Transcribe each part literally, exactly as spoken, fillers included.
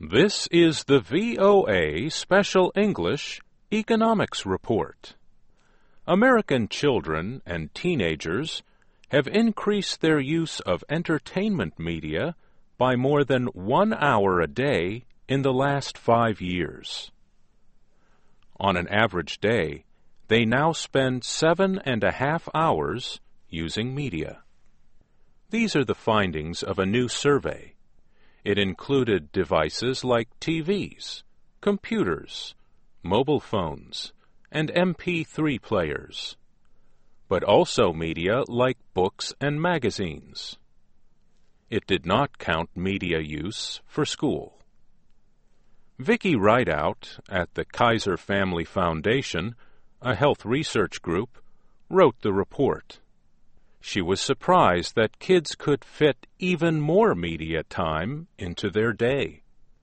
This is the V O A Special English Economics Report. American children and teenagers have increased their use of entertainment media by more than one hour a day in the last five years. On an average day, they now spend seven and a half hours using media. These are the findings of a new survey. It included devices like T Vs, computers, mobile phones, and M P three players, but also media like books and magazines. It did not count media use for school. Vicki Rideout at the Kaiser Family Foundation, a health research group, wrote the report. She was surprised that kids could fit even more media time into their day.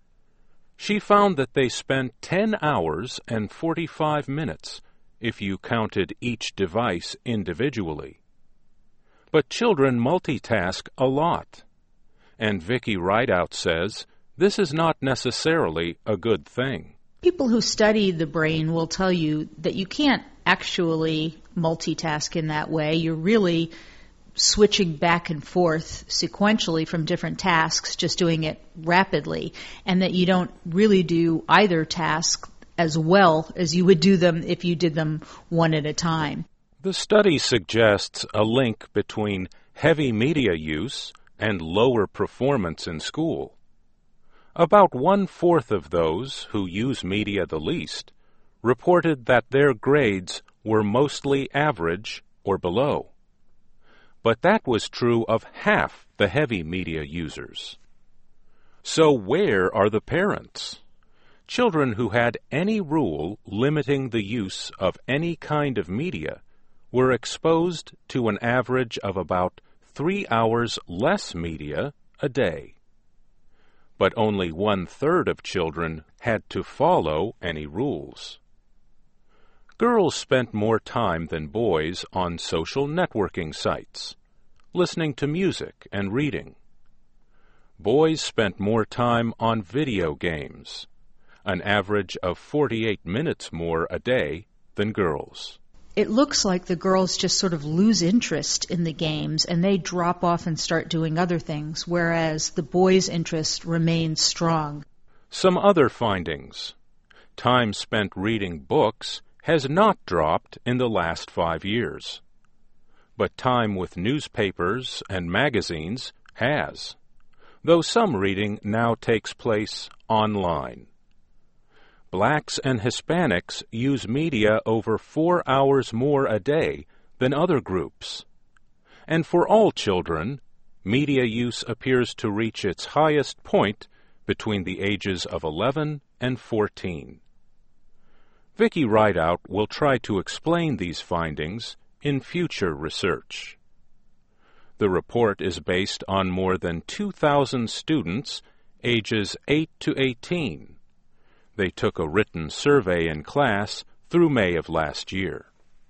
She found that they spent ten hours and forty-five minutes if you counted each device individually. But children multitask a lot, and Vicki Rideout says this is not necessarily a good thing. People who study the brain will tell you that you can't actually multitask in that way. You're really switching back and forth sequentially from different tasks, just doing it rapidly, and that you don't really do either task as well as you would do them if you did them one at a time. The study suggests a link between heavy media use and lower performance in school. About one-fourth of those who use media the least reported that their grades were mostly average or below. But that was true of half the heavy media users. So where are the parents? Children who had any rule limiting the use of any kind of media were exposed to an average of about three hours less media a day. But only one-third of children had to follow any rules. Girls spent more time than boys on social networking sites, listening to music and reading. Boys spent more time on video games, an average of forty-eight minutes more a day than girls. It looks like the girls just sort of lose interest in the games and they drop off and start doing other things, whereas the boys' interest remains strong. Some other findings. Time spent reading books has not dropped in the last five years. But time with newspapers and magazines has, though some reading now takes place online. Blacks and Hispanics use media over four hours more a day than other groups. And for all children, media use appears to reach its highest point between the ages of eleven and fourteen. Vicki Rideout will try to explain these findings in future research. The report is based on more than two thousand students ages eight to eighteen. They took a written survey in class through May of last year.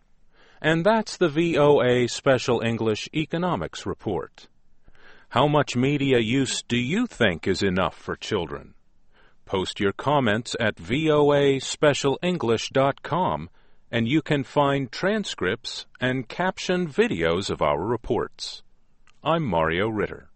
And that's the V O A Special English Economics Report. How much media use do you think is enough for children? Post your comments at V O A special english dot com and you can find transcripts and captioned videos of our reports. I'm Mario Ritter.